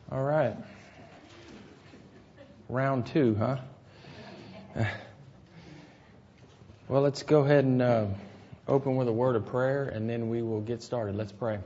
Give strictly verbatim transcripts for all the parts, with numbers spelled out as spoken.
All right. Round two, huh? Well, let's go ahead and uh, open with a word of prayer, and then we will get started. Let's pray.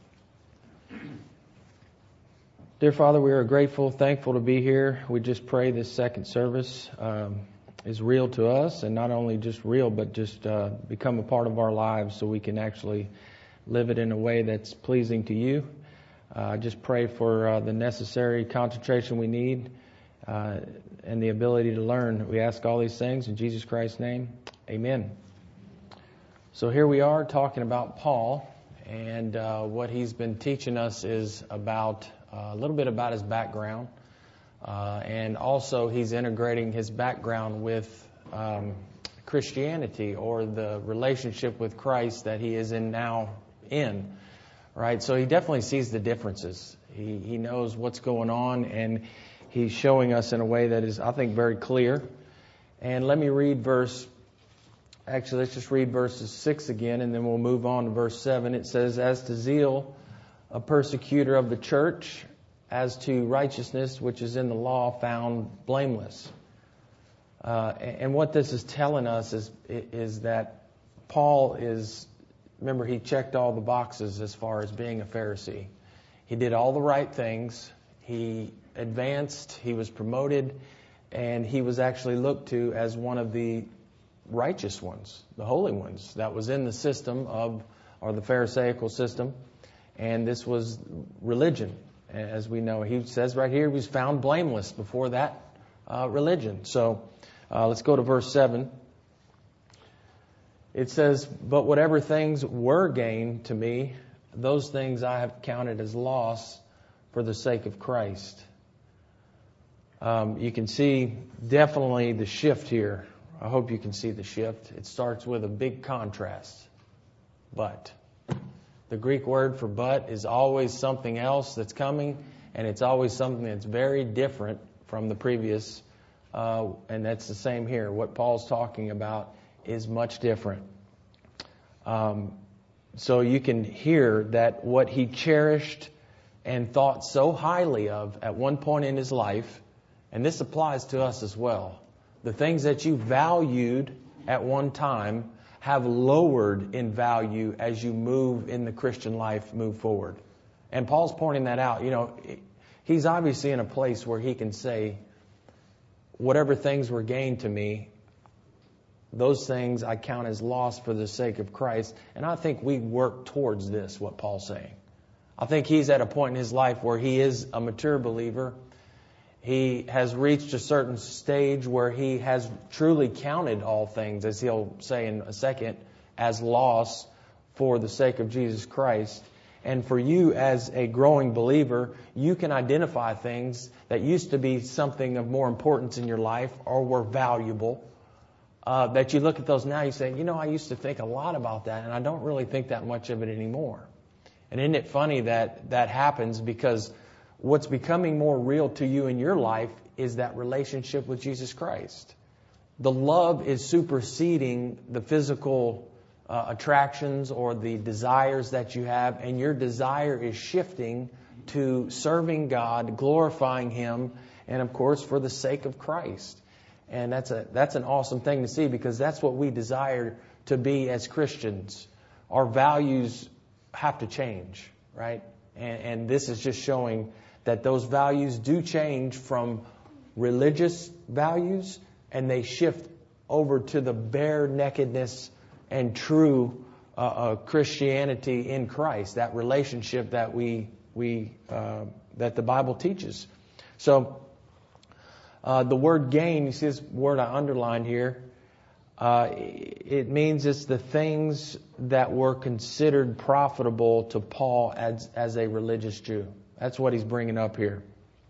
Dear Father, we are grateful, thankful to be here. We just pray this second service um, is real to us, and not only just real, but just uh, become a part of our lives so we can actually live it in a way that's pleasing to you. I uh, just pray for uh, the necessary concentration we need uh, and the ability to learn. We ask all these things in Jesus Christ's name. Amen. So here we are talking about Paul, and uh, what he's been teaching us is about uh, a little bit about his background, uh, and also he's integrating his background with um, Christianity, or the relationship with Christ that he is in now in. Right, so he definitely sees the differences. He he knows what's going on, and he's showing us in a way that is, I think, very clear. And let me read verse, actually, let's just read verses six again, and then we'll move on to verse seven. It says, "As to zeal, a persecutor of the church, as to righteousness, which is in the law, found blameless." Uh, and what this is telling us is is that Paul is... Remember, he checked all the boxes as far as being a Pharisee. He did all the right things. He advanced. He was promoted. And he was actually looked to as one of the righteous ones, the holy ones, that was in the system of, or the Pharisaical system. And this was religion, as we know. He says right here, he was found blameless before that uh, religion. So uh, let's go to verse seven. It says, "But whatever things were gained to me, those things I have counted as loss for the sake of Christ." Um, you can see definitely the shift here. I hope you can see the shift. It starts with a big contrast. But. The Greek word for but is always something else that's coming, and it's always something that's very different from the previous. Uh, and that's the same here. What Paul's talking about is much different. Um, so you can hear that what he cherished and thought so highly of at one point in his life, and this applies to us as well, the things that you valued at one time have lowered in value as you move in the Christian life, move forward. And Paul's pointing that out. You know, he's obviously in a place where he can say, whatever things were gained to me, those things I count as loss for the sake of Christ. And I think we work towards this, what Paul's saying. I think he's at a point in his life where he is a mature believer. He has reached a certain stage where he has truly counted all things, as he'll say in a second, as loss for the sake of Jesus Christ. And for you as a growing believer, you can identify things that used to be something of more importance in your life or were valuable. Uh, that you look at those now, you say, you know, I used to think a lot about that, and I don't really think that much of it anymore. And isn't it funny that that happens, because what's becoming more real to you in your life is that relationship with Jesus Christ. The love is superseding the physical uh, attractions or the desires that you have, and your desire is shifting to serving God, glorifying Him, and of course for the sake of Christ. And that's a that's an awesome thing to see, because that's what we desire to be as Christians. Our values have to change, right? And, and this is just showing that those values do change from religious values, and they shift over to the bare nakedness and true uh, uh, Christianity in Christ. That relationship that we we uh, that the Bible teaches. So. Uh, the word gain, you see this word I underlined here, uh, it means it's the things that were considered profitable to Paul as, as a religious Jew. That's what he's bringing up here.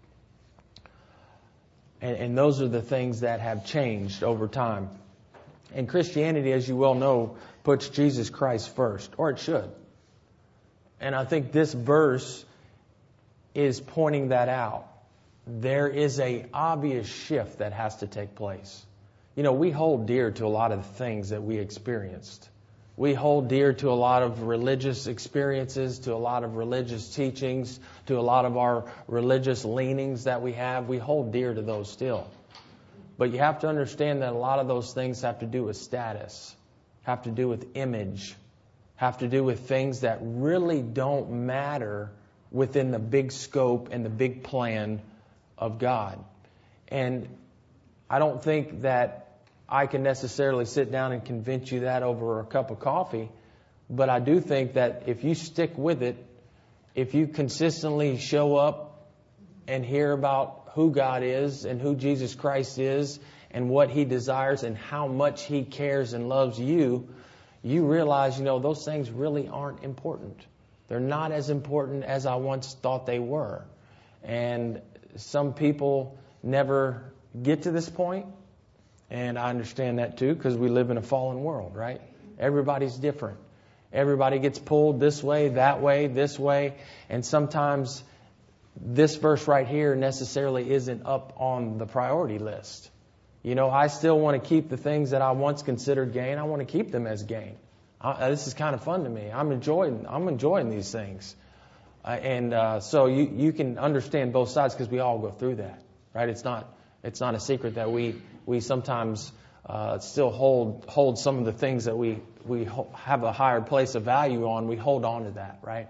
And, and those are the things that have changed over time. And Christianity, as you well know, puts Jesus Christ first, or it should. And I think this verse is pointing that out. There is a obvious shift that has to take place. You know, we hold dear to a lot of the things that we experienced. We hold dear to a lot of religious experiences, to a lot of religious teachings, to a lot of our religious leanings that we have. We hold dear to those still. But you have to understand that a lot of those things have to do with status, have to do with image, have to do with things that really don't matter within the big scope and the big plan of God. And I don't think that I can necessarily sit down and convince you that over a cup of coffee, but I do think that if you stick with it, if you consistently show up and hear about who God is and who Jesus Christ is and what He desires and how much He cares and loves you, you realize, you know, those things really aren't important. They're not as important as I once thought they were. And some people never get to this point. And I understand that too, because we live in a fallen world, right? Everybody's different. Everybody gets pulled this way, that way, this way. And sometimes this verse right here necessarily isn't up on the priority list. You know, I still want to keep the things that I once considered gain. I want to keep them as gain. I, this is kind of fun to me. I'm enjoying, I'm enjoying these things. Uh, and uh, so you, you can understand both sides because we all go through that, right? It's not, it's not a secret that we, we sometimes uh, still hold hold some of the things that we we ho- have a higher place of value on. We hold on to that, right?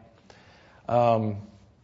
Um,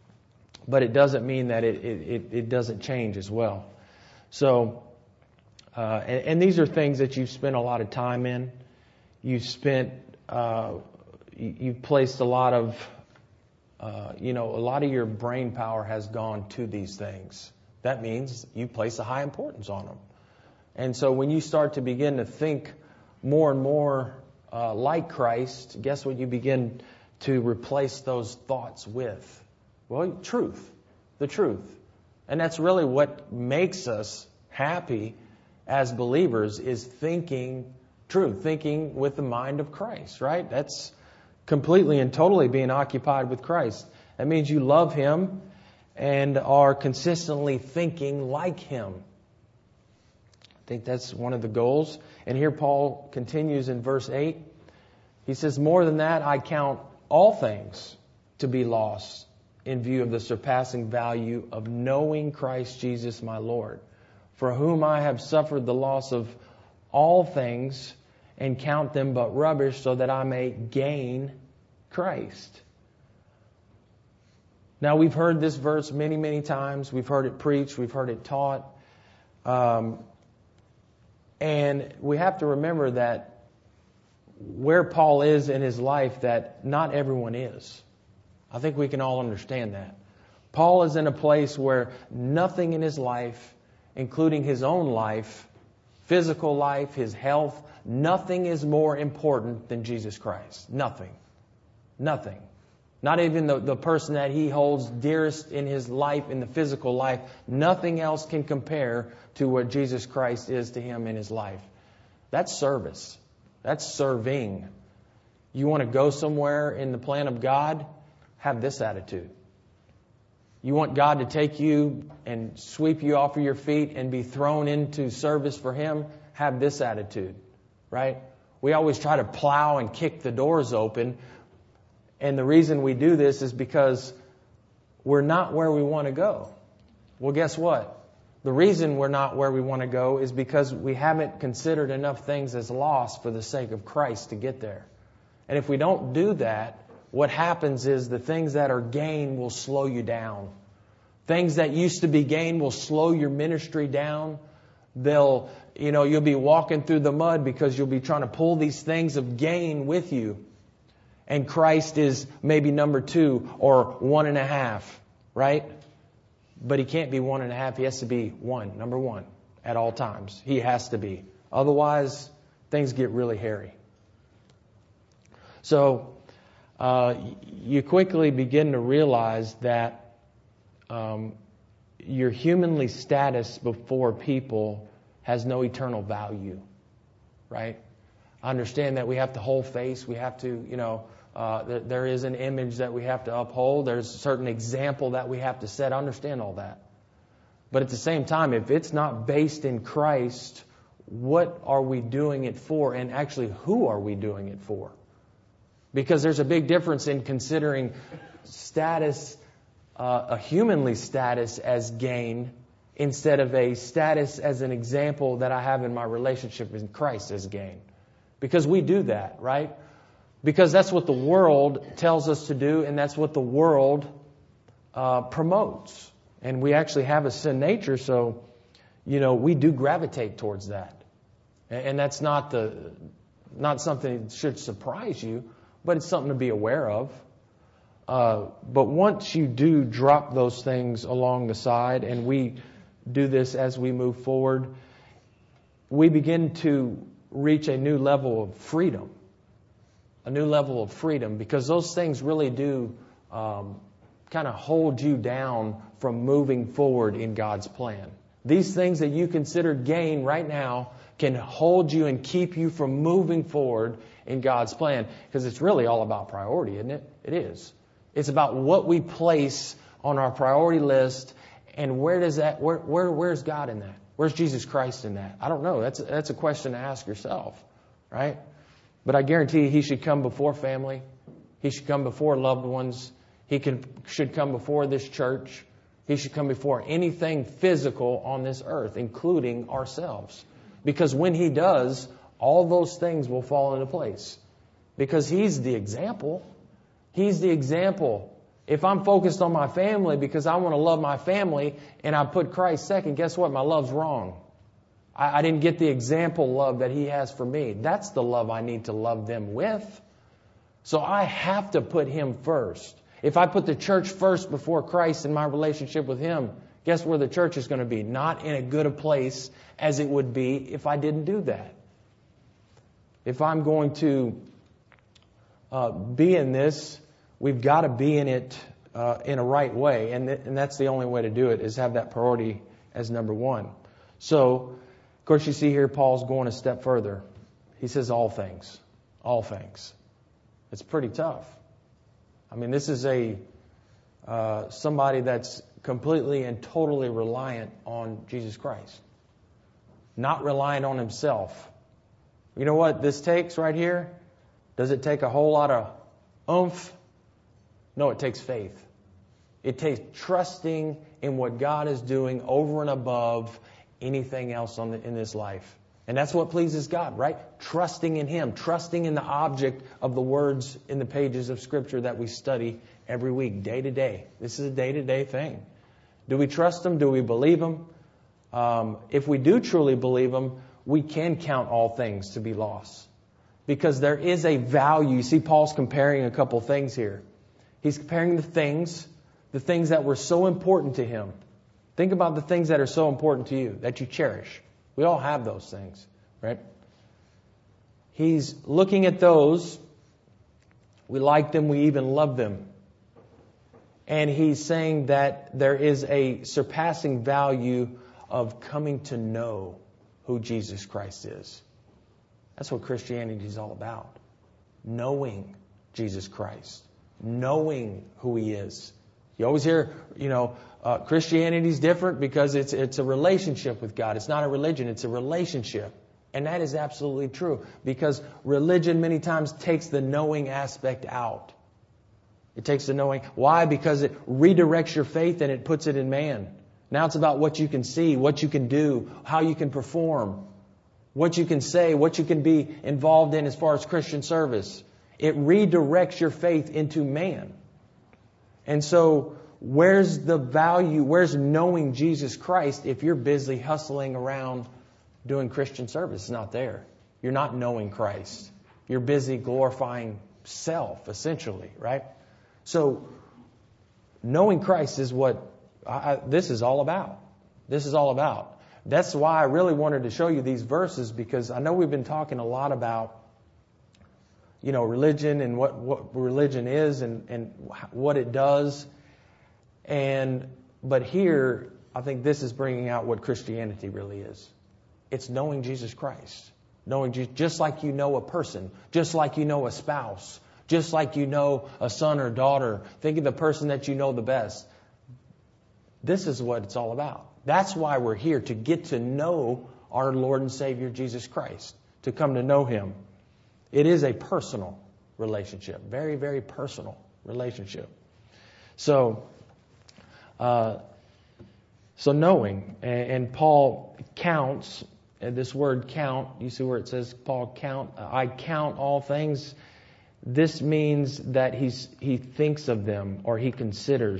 but it doesn't mean that it it, it doesn't change as well. So, uh, and, and these are things that you've spent a lot of time in. You've spent uh, you, you've placed a lot of uh, you know a lot of your brain power has gone to these things. That means you place a high importance on them. And so when you start to begin to think more and more uh, like Christ, guess what you begin to replace those thoughts with? Well, truth. The truth. And that's really what makes us happy as believers is thinking truth, thinking with the mind of Christ, right? That's completely and totally being occupied with Christ. That means you love Him and are consistently thinking like Him. I think that's one of the goals. And here Paul continues in verse eight. He says, more than that, I count all things to be lost in view of the surpassing value of knowing Christ Jesus my Lord, for whom I have suffered the loss of all things and count them but rubbish so that I may gain Christ. Now, we've heard this verse many, many times. We've heard it preached. We've heard it taught. Um, and we have to remember that where Paul is in his life, that not everyone is. I think we can all understand that. Paul is in a place where nothing in his life, including his own life, physical life, his health, nothing is more important than Jesus Christ. Nothing. Nothing. Not even the, the person that he holds dearest in his life, in the physical life. Nothing else can compare to what Jesus Christ is to him in his life. That's service. That's serving. You want to go somewhere in the plan of God? Have this attitude. You want God to take you and sweep you off of your feet and be thrown into service for Him? Have this attitude, right? We always try to plow and kick the doors open. And the reason we do this is because we're not where we want to go. Well, guess what? The reason we're not where we want to go is because we haven't considered enough things as lost for the sake of Christ to get there. And if we don't do that, what happens is the things that are gain will slow you down. Things that used to be gain will slow your ministry down. They'll, you know, you'll be walking through the mud because you'll be trying to pull these things of gain with you. And Christ is maybe number two or one and a half, right? But He can't be one and a half. He has to be one, number one, at all times. He has to be. Otherwise, things get really hairy. So, uh, you quickly begin to realize that um, your humanly status before people has no eternal value, right? I understand that we have to hold face. We have to, you know, uh, there, there is an image that we have to uphold. There's a certain example that we have to set. I understand all that. But at the same time, if it's not based in Christ, what are we doing it for? And actually, who are we doing it for? Because there's a big difference in considering status, uh, a humanly status as gain, instead of a status as an example that I have in my relationship in Christ as gain. Because we do that, right? Because that's what the world tells us to do, and that's what the world uh, promotes. And we actually have a sin nature, so, you know, we do gravitate towards that. And that's not the not something that should surprise you, but it's something to be aware of. Uh, but once you do drop those things along the side, and we do this as we move forward, we begin to reach a new level of freedom. A new level of freedom, because those things really do um, kind of hold you down from moving forward in God's plan. These things that you consider gain right now can hold you and keep you from moving forward in God's plan. Because it's really all about priority, isn't it? It is. It's about what we place on our priority list, and where does that, where, where, where's God in that? Where's Jesus Christ in that? I don't know. That's, that's a question to ask yourself, right? But I guarantee you, He should come before family. He should come before loved ones. He can, should come before this church. He should come before anything physical on this earth, including ourselves. Because when He does, all those things will fall into place. Because He's the example. He's the example. If I'm focused on my family because I want to love my family and I put Christ second, guess what? My love's wrong. I, I didn't get the example love that He has for me. That's the love I need to love them with. So I have to put Him first. If I put the church first before Christ in my relationship with Him, guess where the church is going to be? Not in a good a place as it would be if I didn't do that. If I'm going to uh, be in this, we've got to be in it uh, in a right way. And, th- and that's the only way to do it, is have that priority as number one. So, of course, you see here Paul's going a step further. He says all things. All things. It's pretty tough. I mean, this is a uh, somebody that's completely and totally reliant on Jesus Christ. Not reliant on himself. You know what this takes right here? Does it take a whole lot of oomph? No, it takes faith. It takes trusting in what God is doing over and above anything else on the, in this life. And that's what pleases God, right? Trusting in Him, trusting in the object of the words in the pages of Scripture that we study every week, day to day. This is a day-to-day thing. Do we trust Him? Do we believe Him? Um, if we do truly believe Him, we can count all things to be lost. Because there is a value. You see, Paul's comparing a couple things here. He's comparing the things, the things that were so important to him. Think about the things that are so important to you, that you cherish. We all have those things, right? He's looking at those. We like them. We even love them. And he's saying that there is a surpassing value of coming to know who Jesus Christ is. That's what Christianity is all about. Knowing Jesus Christ. Knowing who He is. You always hear, you know, uh, Christianity is different because it's it's a relationship with God. It's not a religion. It's a relationship. And that is absolutely true. Because religion many times takes the knowing aspect out. It takes the knowing. Why? Because it redirects your faith and it puts it in man. Now it's about what you can see, what you can do, how you can perform, what you can say, what you can be involved in as far as Christian service. It redirects your faith into man. And so where's the value, where's knowing Jesus Christ if you're busy hustling around doing Christian service? It's not there. You're not knowing Christ. You're busy glorifying self, essentially, right? So knowing Christ is what I, I, this is all about. This is all about. That's why I really wanted to show you these verses, because I know we've been talking a lot about, you know, religion and what, what religion is and, and what it does. And, but here, I think this is bringing out what Christianity really is. It's knowing Jesus Christ. Knowing Jesus, just like you know a person, just like you know a spouse, just like you know a son or daughter. Think of the person that you know the best. This is what it's all about. That's why we're here, to get to know our Lord and Savior Jesus Christ, to come to know Him. It is a personal, relationship. Very, very personal relationship. So, uh, so knowing, and, and Paul counts, and this word count, you see where it says, Paul count, I count all things. This means that he's he thinks of them, or he considers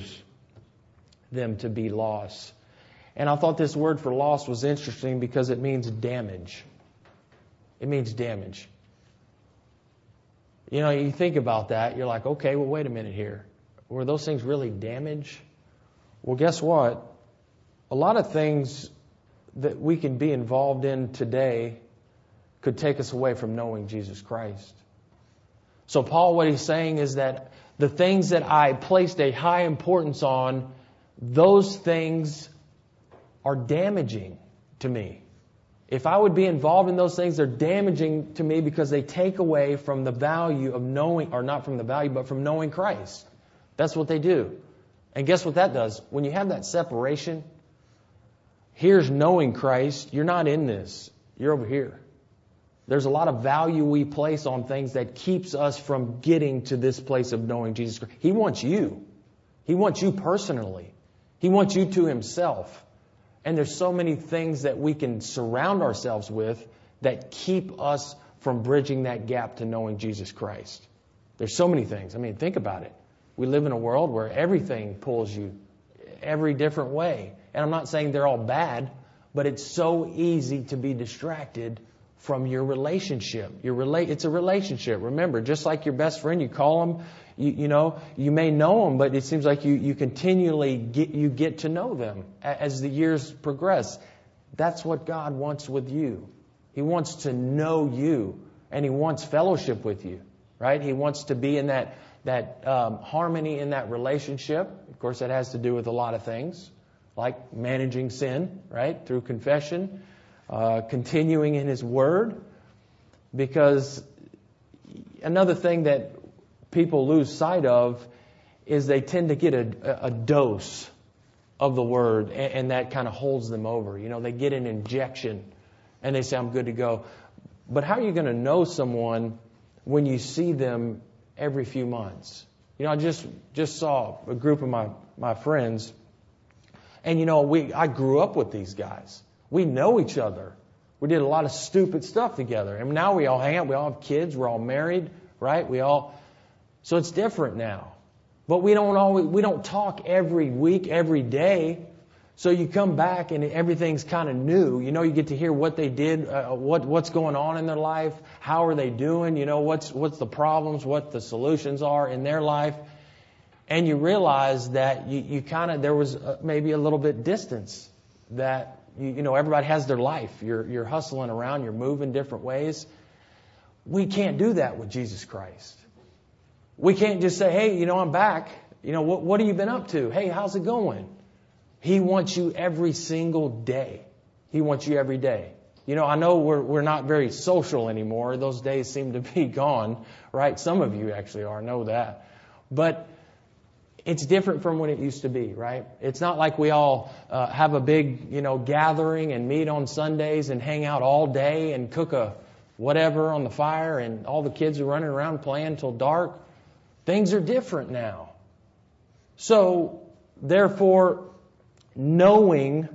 them to be loss. And I thought this word for loss was interesting because it means damage. It means damage. You know, you think about that, you're like, okay, well, wait a minute here. Were those things really damage? Well, guess what? A lot of things that we can be involved in today could take us away from knowing Jesus Christ. So Paul, what he's saying is that the things that I placed a high importance on, those things are damaging to me. If I would be involved in those things, they're damaging to me because they take away from the value of knowing, or not from the value, but from knowing Christ. That's what they do. And guess what that does? When you have that separation, here's knowing Christ, you're not in this. You're over here. There's a lot of value we place on things that keeps us from getting to this place of knowing Jesus Christ. He wants you. He wants you personally. He wants you to Himself. And there's so many things that we can surround ourselves with that keep us from bridging that gap to knowing Jesus Christ. There's so many things. I mean, think about it. We live in a world where everything pulls you every different way. And I'm not saying they're all bad, but it's so easy to be distracted from your relationship. Your rela- it's a relationship. Remember, just like your best friend, you call them, you, you know, you may know them, but it seems like you, you continually get, you get to know them as the years progress. That's what God wants with you. He wants to know you, and He wants fellowship with you, right? He wants to be in that, that um, harmony in that relationship. Of course, that has to do with a lot of things, like managing sin, right, through confession. Uh, continuing in His Word, because another thing that people lose sight of is they tend to get a, a dose of the Word, and, and that kind of holds them over. You know, they get an injection, and they say, I'm good to go. But how are you going to know someone when you see them every few months? You know, I just just saw a group of my, my friends, and, you know, we I grew up with these guys. We know each other. We did a lot of stupid stuff together. And now we all hang out. We all have kids. We're all married, right? We all, so it's different now. But we don't always, we don't talk every week, every day. So you come back and everything's kind of new. You know, you get to hear what they did, uh, what what's going on in their life, how are they doing, you know, what's what's the problems, what the solutions are in their life. And you realize that you, you kind of, there was uh, maybe a little bit distance that, You, you know, everybody has their life. You're, you're hustling around. You're moving different ways. We can't do that with Jesus Christ. We can't just say, hey, you know, I'm back. You know, what, what have you been up to? Hey, how's it going? He wants you every single day. He wants you every day. You know, I know we're, we're not very social anymore. Those days seem to be gone, right? Some of you actually are, know that. But it's different from when it used to be, right? It's not like we all uh, have a big, you know, gathering and meet on Sundays and hang out all day and cook a whatever on the fire and all the kids are running around playing till dark. Things are different now. So, therefore, knowing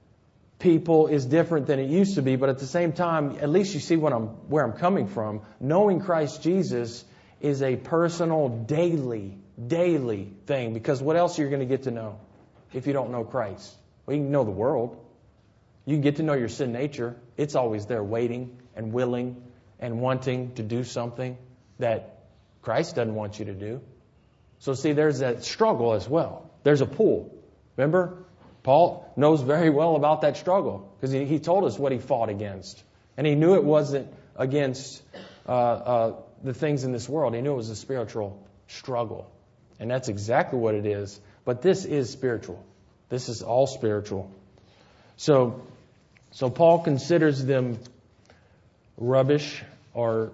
people is different than it used to be, but at the same time, at least you see what I'm, where I'm coming from. Knowing Christ Jesus is a personal, daily Daily thing, because what else are you going to get to know if you don't know Christ? Well, you can know the world. You can get to know your sin nature. It's always there waiting and willing and wanting to do something that Christ doesn't want you to do. So see, there's that struggle as well. There's a pull. Remember, Paul knows very well about that struggle because he, he told us what he fought against. And he knew it wasn't against uh, uh, the things in this world. He knew it was a spiritual struggle. And that's exactly what it is. But this is spiritual. This is all spiritual. So, so Paul considers them rubbish or,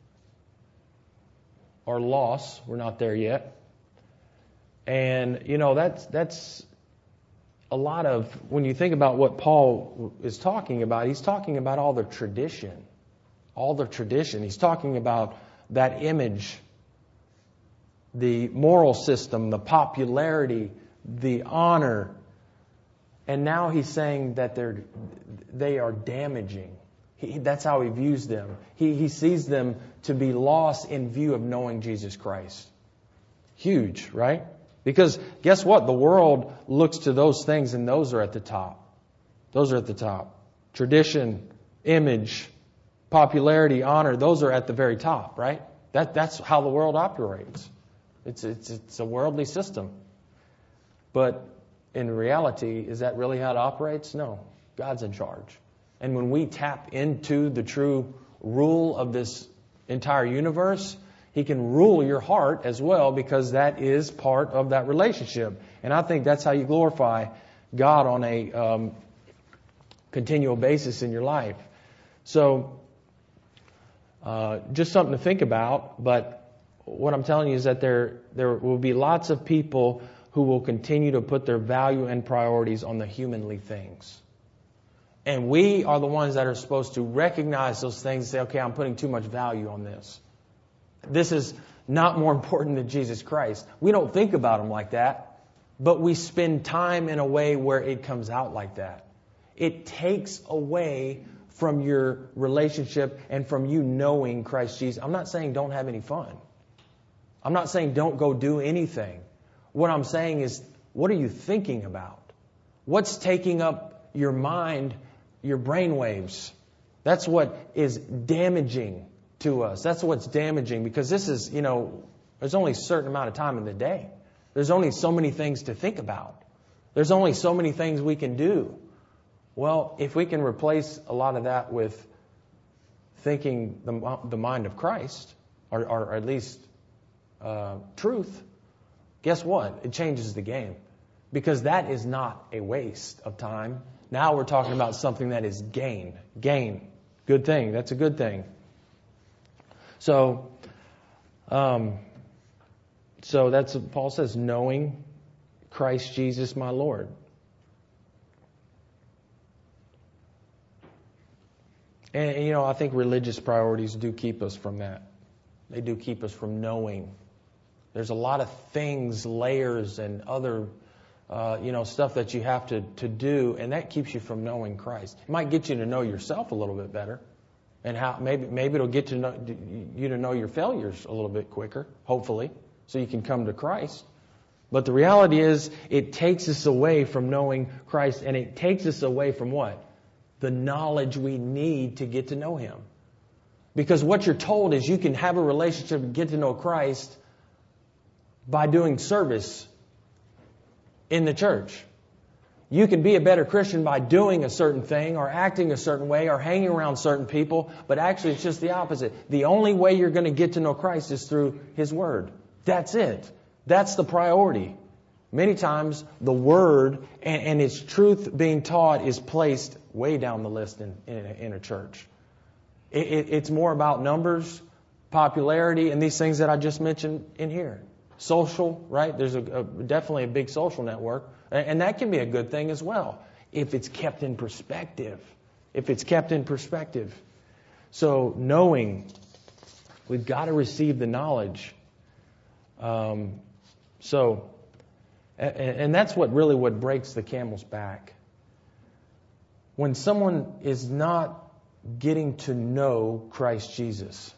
or loss. We're not there yet. And, you know, that's, that's a lot of, when you think about what Paul is talking about, he's talking about all the tradition. All the tradition. He's talking about that image the moral system, the popularity, the honor. And now he's saying that they're, they are damaging. He, that's how he views them. He, he sees them to be lost in view of knowing Jesus Christ. Huge, right? Because guess what? The world looks to those things and those are at the top. Those are at the top. Tradition, image, popularity, honor, those are at the very top, right? That, that's how the world operates. It's, it's, it's a worldly system. But in reality, is that really how it operates? No. God's in charge. And when we tap into the true rule of this entire universe, He can rule your heart as well, because that is part of that relationship. And I think that's how you glorify God on a um, continual basis in your life. So, uh, just something to think about. But what I'm telling you is that there there will be lots of people who will continue to put their value and priorities on the humanly things. And we are the ones that are supposed to recognize those things and say, okay, I'm putting too much value on this. This is not more important than Jesus Christ. We don't think about Him like that, but we spend time in a way where it comes out like that. It takes away from your relationship and from you knowing Christ Jesus. I'm not saying don't have any fun. I'm not saying don't go do anything. What I'm saying is, what are you thinking about? What's taking up your mind, your brain waves? That's what is damaging to us. That's what's damaging, because this is, you know, there's only a certain amount of time in the day. There's only so many things to think about. There's only so many things we can do. Well, if we can replace a lot of that with thinking the, the mind of Christ, or, or at least uh, truth, guess what? It changes the game. Because that is not a waste of time. Now we're talking about something that is gain. Gain. Good thing. That's a good thing. So, um, so that's what Paul says, knowing Christ Jesus my Lord. And, you know, I think religious priorities do keep us from that. They do keep us from knowing. There's a lot of things, layers, and other, uh, you know, stuff that you have to, to do, and that keeps you from knowing Christ. It might get you to know yourself a little bit better, and how maybe maybe it'll get to know, you to know your failures a little bit quicker, hopefully, so you can come to Christ. But the reality is, it takes us away from knowing Christ, and it takes us away from what? The knowledge we need to get to know Him. Because what you're told is you can have a relationship and get to know Christ by doing service in the church. You can be a better Christian by doing a certain thing or acting a certain way or hanging around certain people, but actually it's just the opposite. The only way you're going to get to know Christ is through His Word. That's it. That's the priority. Many times the Word and, and its truth being taught is placed way down the list in, in, in a church. It, it, it's more about numbers, popularity, and these things that I just mentioned in here. Social, right? There's a, a definitely a big social network. And, and that can be a good thing as well, if it's kept in perspective. If it's kept in perspective. So knowing, we've got to receive the knowledge. Um, so, and, and that's what really what breaks the camel's back. When someone is not getting to know Christ Jesus.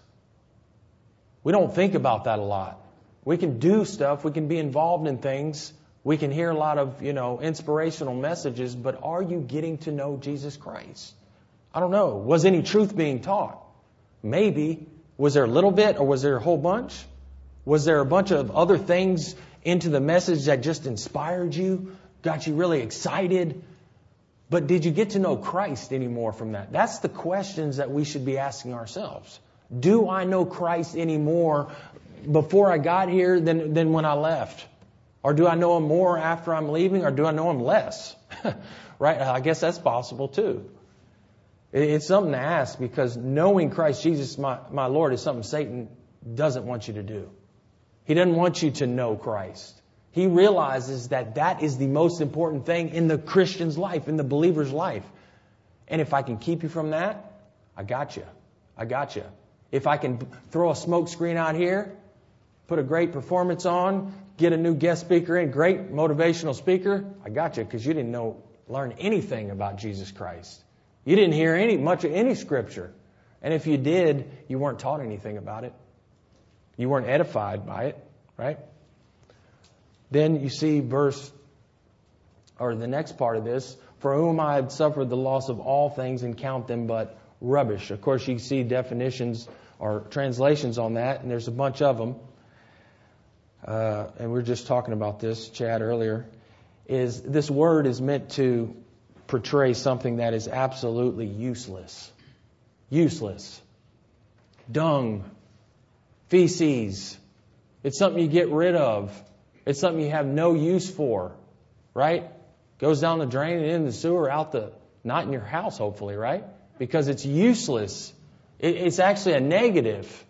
We don't think about that a lot. We can do stuff. We can be involved in things. We can hear a lot of, you know, inspirational messages, but are you getting to know Jesus Christ? I don't know. Was any truth being taught? Maybe. Was there a little bit, or was there a whole bunch? Was there a bunch of other things into the message that just inspired you, got you really excited? But did you get to know Christ anymore from that? That's the questions that we should be asking ourselves. Do I know Christ anymore before I got here than, than when I left? Or do I know Him more after I'm leaving, or do I know Him less? Right? I guess that's possible too. It's something to ask, because knowing Christ Jesus, my, my Lord, is something Satan doesn't want you to do. He doesn't want you to know Christ. He realizes that that is the most important thing in the Christian's life, in the believer's life. And if I can keep you from that, I got you. I got you. If I can throw a smoke screen out here put a great performance on, get a new guest speaker in, great motivational speaker. I got you because you didn't know, learn anything about Jesus Christ. You didn't hear any much of any scripture. And if you did, you weren't taught anything about it. You weren't edified by it, right? Then you see verse, or the next part of this, for whom I have suffered the loss of all things and count them but rubbish. Of course, you see definitions or translations on that, and there's a bunch of them. Uh, and we were just talking about this, Chad, earlier. Is this word is meant to portray something that is absolutely useless. Useless. Dung. Feces. It's something you get rid of. It's something you have no use for. Right? Goes down the drain and in the sewer, out the, not in your house, hopefully, right? Because it's useless. It, it's actually a negative.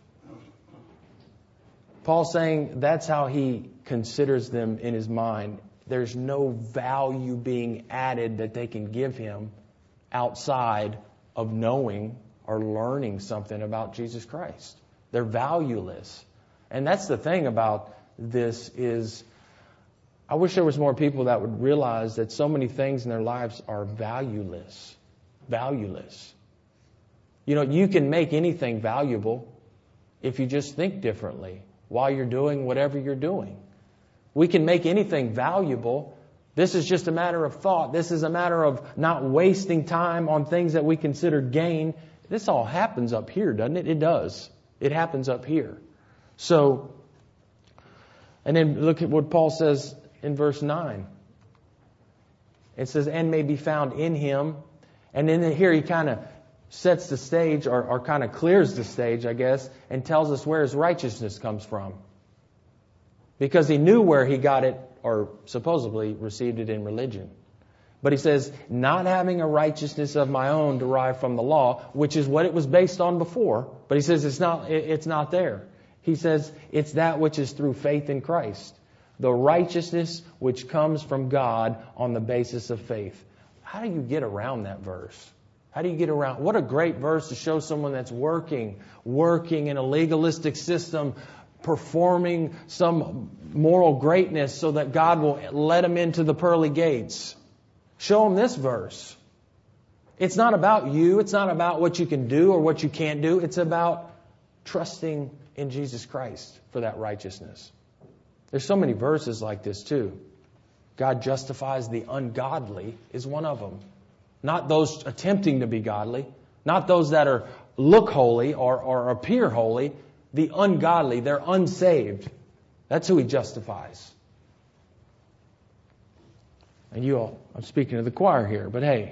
Paul's saying that's how he considers them in his mind. There's no value being added that they can give him outside of knowing or learning something about Jesus Christ. They're valueless. And that's the thing about this is, I wish there was more people that would realize that so many things in their lives are valueless. Valueless. You know, you can make anything valuable if you just think differently while you're doing whatever you're doing. We can make anything valuable. This is just a matter of thought. This is a matter of not wasting time on things that we consider gain. This all happens up here, doesn't it? It does. It happens up here. So, and then look at what Paul says in verse nine. It says, and may be found in him. And then here he kind of sets the stage, or, or kind of clears the stage, I guess, and tells us where his righteousness comes from. Because he knew where he got it, or supposedly received it in religion. But he says, not having a righteousness of my own derived from the law, which is what it was based on before. But he says it's not, it's not there. He says it's that which is through faith in Christ. The righteousness which comes from God on the basis of faith. How do you get around that verse? How do you get around? What a great verse to show someone that's working, working in a legalistic system, performing some moral greatness so that God will let him into the pearly gates. Show him this verse. It's not about you. It's not about what you can do or what you can't do. It's about trusting in Jesus Christ for that righteousness. There's so many verses like this too. God justifies the ungodly is one of them. Not those attempting to be godly. Not those that are look holy or, or appear holy. The ungodly, they're unsaved. That's who he justifies. And you all, I'm speaking to the choir here, but hey.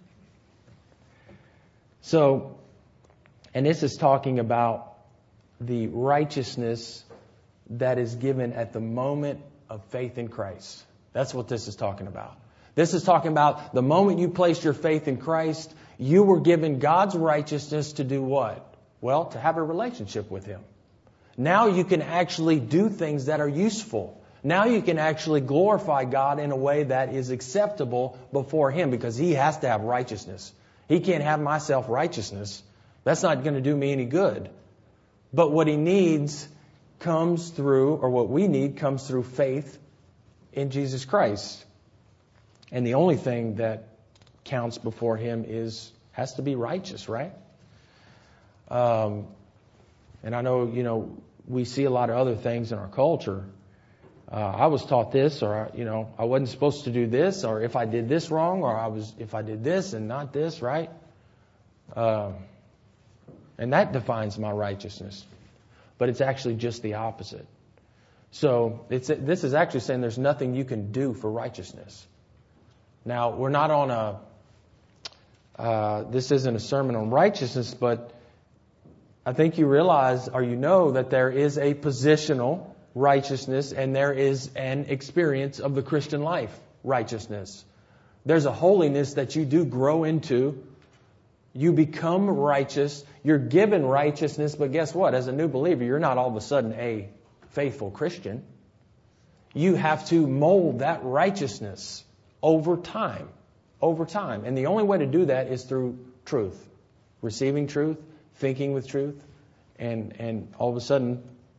So, and this is talking about the righteousness that is given at the moment of faith in Christ. That's what this is talking about. This is talking about the moment you placed your faith in Christ, you were given God's righteousness to do what? Well, to have a relationship with him. Now you can actually do things that are useful. Now you can actually glorify God in a way that is acceptable before him because he has to have righteousness. He can't have my self-righteousness. That's not going to do me any good. But what he needs comes through, or what we need comes through faith in Jesus Christ. And the only thing that counts before him is, has to be righteous, right? Um, and I know, you know, we see a lot of other things in our culture. Uh, I was taught this, or, you know, I wasn't supposed to do this, or if I did this wrong, or I was, if I did this and not this, right? Um, and that defines my righteousness. But it's actually just the opposite. So it's, this is actually saying there's nothing you can do for righteousness. Now, we're not on a, uh, this isn't a sermon on righteousness, but I think you realize, or you know, that there is a positional righteousness and there is an experience of the Christian life righteousness. There's a holiness that you do grow into. You become righteous. You're given righteousness, but guess what? As a new believer, you're not all of a sudden a faithful Christian. You have to mold that righteousness over time. Over time. And the only way to do that is through truth. Receiving truth, thinking with truth, and, and all of a sudden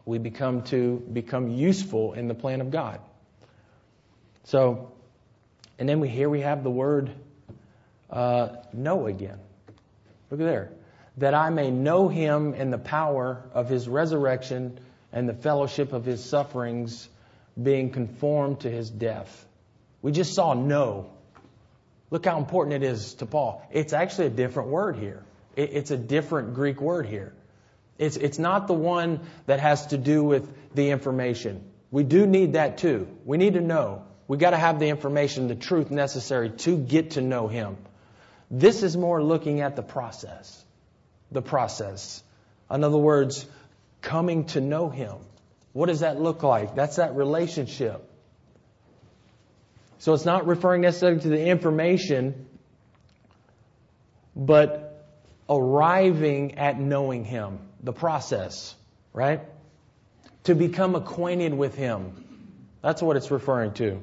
We become to become useful in the plan of God. So, and then we here we have the word uh, know again. Look at there. That I may know him and the power of his resurrection and the fellowship of his sufferings, being conformed to his death. We just saw know. Look how important it is to Paul. It's actually a different word here. It's a different Greek word here. It's it's not the one that has to do with the information. We do need that too. We need to know. We got to have the information, the truth necessary to get to know him. This is more looking at the process. The process. In other words, coming to know him. What does that look like? That's that relationship. So it's not referring necessarily to the information, but arriving at knowing him. The process, right? To become acquainted with him. That's what it's referring to.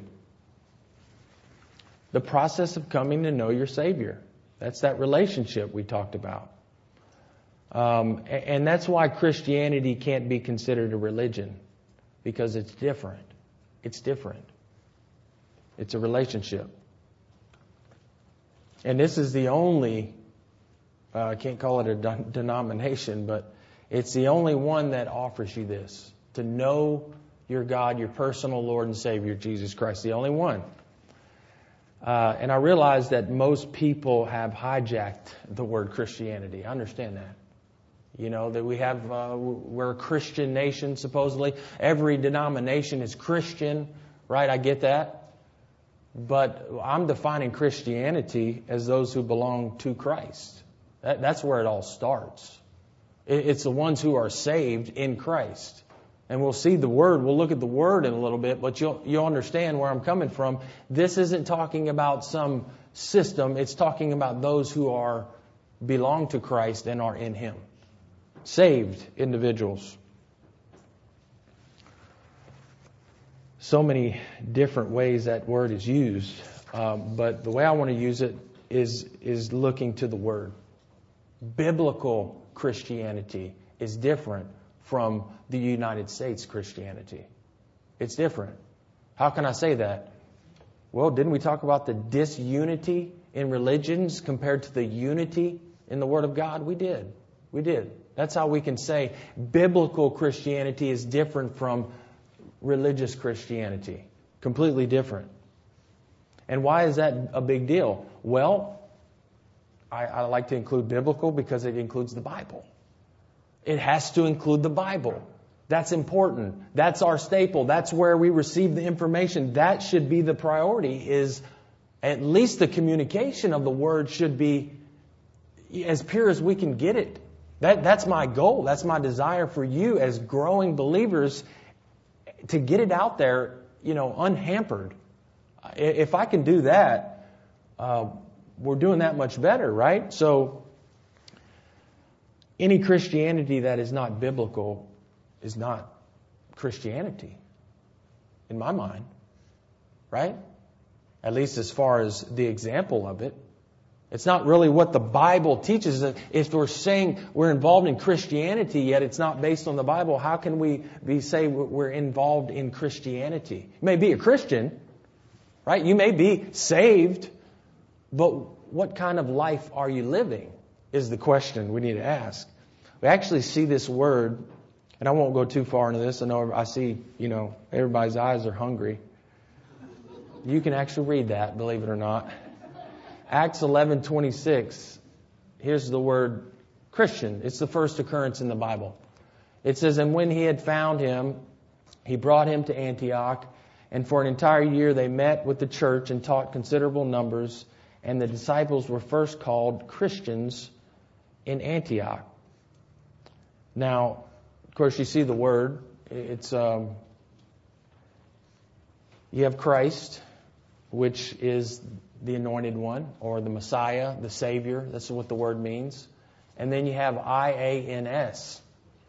The process of coming to know your Savior. That's that relationship we talked about. Um, and that's why Christianity can't be considered a religion. Because it's different. It's different. It's a relationship. And this is the only, uh, I can't call it a de- denomination, but it's the only one that offers you this. To know your God, your personal Lord and Savior, Jesus Christ. The only one. Uh, and I realize that most people have hijacked the word Christianity. I understand that. You know, that we have, uh, we're a Christian nation, supposedly. Every denomination is Christian, right? I get that. But I'm defining Christianity as those who belong to Christ. That, that's where it all starts. It, it's the ones who are saved in Christ. And we'll see the word, we'll look at the word in a little bit, but you'll, you'll understand where I'm coming from. This isn't talking about some system. It's talking about those who are, belong to Christ and are in Him. Saved individuals. So many different ways that word is used. Um, but the way I want to use it is, is looking to the word. Biblical Christianity is different from the United States Christianity. It's different. How can I say that? Well, didn't we talk about the disunity in religions compared to the unity in the Word of God? We did. We did. That's how we can say biblical Christianity is different from religious Christianity. Completely different. And why is that a big deal? Well, I, I like to include biblical because it includes the Bible. It has to include the Bible. That's important. That's our staple. That's where we receive the information. That should be the priority, is at least the communication of the Word should be as pure as we can get it. That, that's my goal. That's my desire for you as growing believers, to get it out there, you know, unhampered. If I can do that, uh, we're doing that much better, right? So, any Christianity that is not biblical is not Christianity, in my mind, right? At least as far as the example of it. It's not really what the Bible teaches. If we're saying we're involved in Christianity, yet it's not based on the Bible, how can we be say we're involved in Christianity? You may be a Christian, right? You may be saved, but what kind of life are you living is the question we need to ask. We actually see this word, and I won't go too far into this. I know I see, you know, everybody's eyes are hungry. You can actually read that, believe it or not. Acts eleven twenty-six. Here's the word Christian. It's the first occurrence in the Bible. It says, and when he had found him, he brought him to Antioch, and for an entire year they met with the church and taught considerable numbers, and the disciples were first called Christians in Antioch. Now, of course, you see the word. It's um, you have Christ, which is the anointed one, or the Messiah, the Savior. That's what the word means. And then you have I A N S.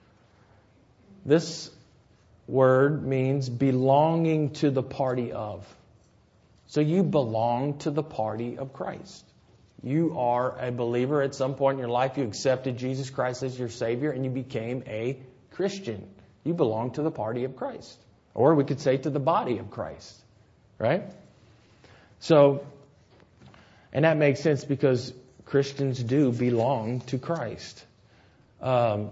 This word means belonging to the party of. So you belong to the party of Christ. You are a believer at some point in your life. You accepted Jesus Christ as your Savior and you became a Christian. You belong to the party of Christ. Or we could say to the body of Christ. Right? So, and that makes sense because Christians do belong to Christ. Um,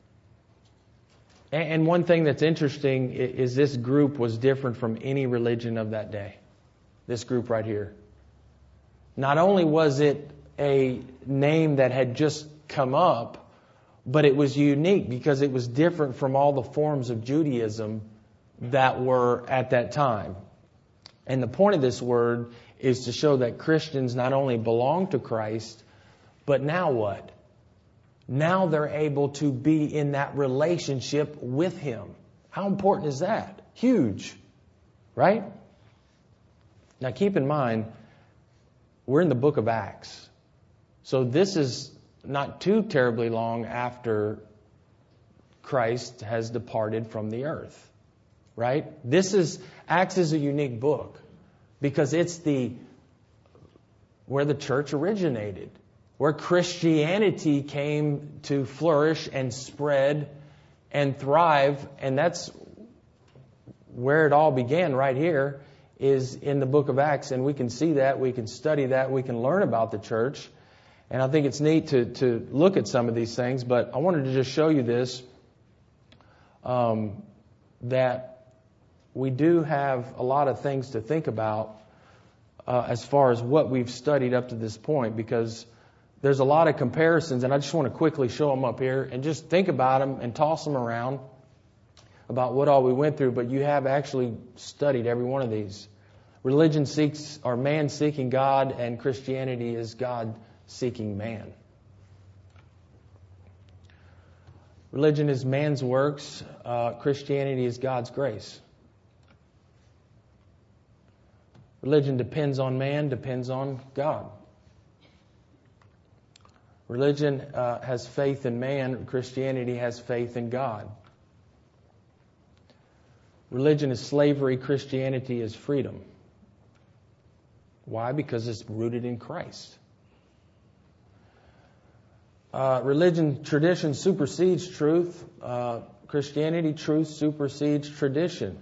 and, and one thing that's interesting is, is this group was different from any religion of that day. This group right here. Not only was it a name that had just come up, but it was unique because it was different from all the forms of Judaism that were at that time. And the point of this word is to show that Christians not only belong to Christ, but now what? Now they're able to be in that relationship with Him. How important is that? Huge. Right? Now keep in mind, we're in the book of Acts. So this is not too terribly long after Christ has departed from the earth. Right? This is, Acts is a unique book because it's the, where the church originated, where Christianity came to flourish and spread and thrive. And that's where it all began right here is in the book of Acts. And we can see that, we can study that, we can learn about the church. And I think it's neat to, to look at some of these things, but I wanted to just show you this, um, that we do have a lot of things to think about uh, as far as what we've studied up to this point, because there's a lot of comparisons, and I just want to quickly show them up here and just think about them and toss them around about what all we went through, but you have actually studied every one of these. Religion seeks, or man seeking God, and Christianity is God seeking man. Religion is man's works. Uh, Christianity is God's grace. Religion depends on man, depends on God. Religion uh, has faith in man. Christianity has faith in God. Religion is slavery. Christianity is freedom. Why? Because it's rooted in Christ. Uh, religion, tradition supersedes truth. Uh, Christianity, truth supersedes tradition.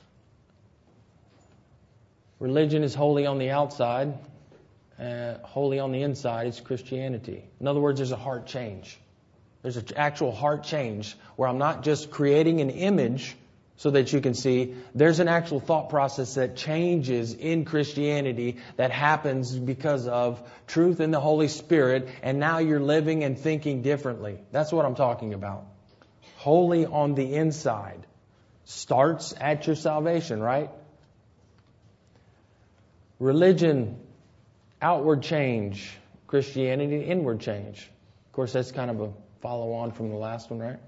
Religion is holy on the outside. Uh, holy on the inside is Christianity. In other words, there's a heart change. There's an actual heart change where I'm not just creating an image so that you can see. There's an actual thought process that changes in Christianity that happens because of truth in the Holy Spirit, and now you're living and thinking differently. That's what I'm talking about. Holy on the inside. Starts at your salvation, right? Religion, outward change. Christianity, inward change. Of course, that's kind of a follow-on from the last one, right?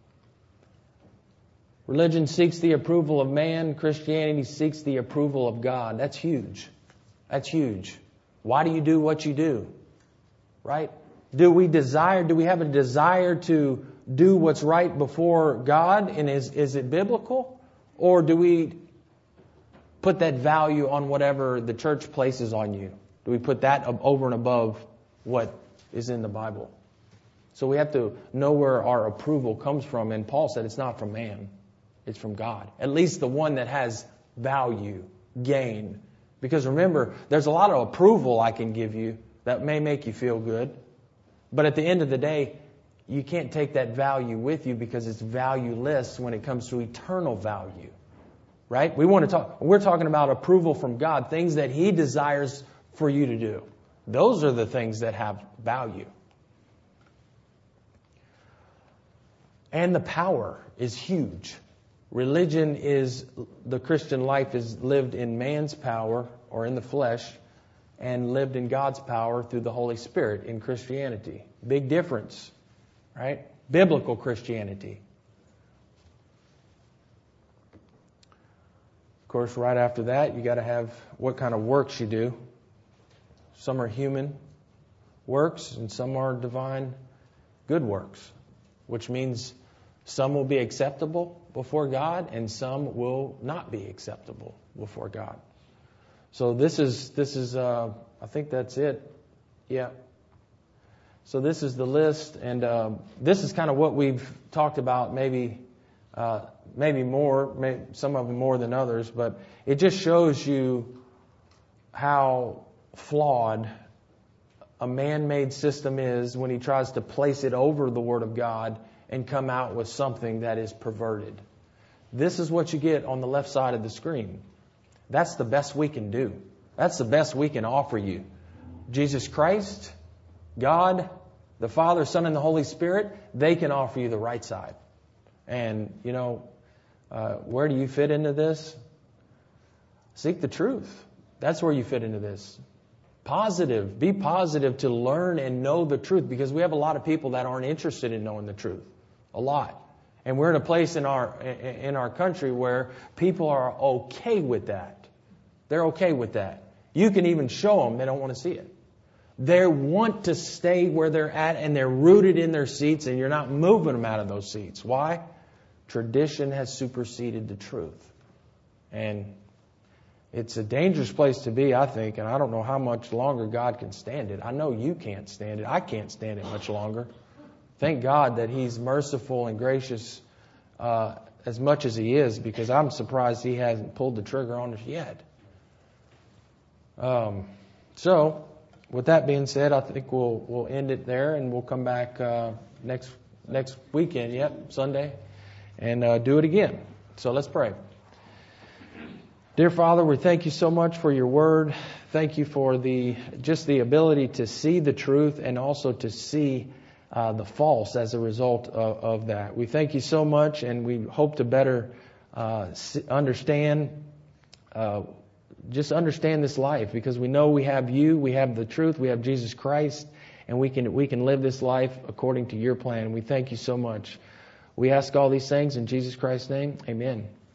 Religion seeks the approval of man. Christianity seeks the approval of God. That's huge. That's huge. Why do you do what you do? Right? Do we desire, do we have a desire to do what's right before God? And is, is it biblical? Or do we put that value on whatever the church places on you? Do we put that over and above what is in the Bible? So we have to know where our approval comes from. And Paul said it's not from man. It's from God. At least the one that has value, gain. Because remember, there's a lot of approval I can give you that may make you feel good. But at the end of the day, you can't take that value with you because it's valueless when it comes to eternal value. Right? We want to talk, we're talking about approval from God, things that He desires for you to do. Those are the things that have value. And the power is huge. Religion is, the Christian life is lived in man's power or in the flesh and lived in God's power through the Holy Spirit in Christianity. Big difference, right? Biblical Christianity. Of course, right after that, you got to have what kind of works you do. Some are human works and some are divine good works, which means some will be acceptable before God and some will not be acceptable before God. So this is, this is, uh, I think that's it. Yeah. So this is the list, and uh, this is kind of what we've talked about maybe uh, maybe more, maybe some of them more than others, but it just shows you how flawed a man-made system is when he tries to place it over the Word of God and come out with something that is perverted. This is what you get on the left side of the screen. That's the best we can do. That's the best we can offer you. Jesus Christ, God, the Father, Son, and the Holy Spirit, they can offer you the right side. And, you know, uh, where do you fit into this? Seek the truth. That's where you fit into this. Positive. Be positive to learn and know the truth, because we have a lot of people that aren't interested in knowing the truth. A lot. And we're in a place in our in our country where people are okay with that. They're okay with that. You can even show them they don't want to see it. They want to stay where they're at, and they're rooted in their seats, and you're not moving them out of those seats. Why? Tradition has superseded the truth. And it's a dangerous place to be, I think, and I don't know how much longer God can stand it. I know you can't stand it. I can't stand it much longer. Thank God that He's merciful and gracious uh, as much as He is, because I'm surprised He hasn't pulled the trigger on us yet. Um, so, with that being said, I think we'll we'll end it there, and we'll come back uh, next next weekend. Yep, Sunday, and uh, do it again. So let's pray. Dear Father, we thank you so much for your word. Thank you for the just the ability to see the truth and also to see uh, the false as a result of, of that. We thank you so much, and we hope to better uh, understand, uh, just understand this life, because we know we have you, we have the truth, we have Jesus Christ, and we can we can live this life according to your plan. We thank you so much. We ask all these things in Jesus Christ's name. Amen.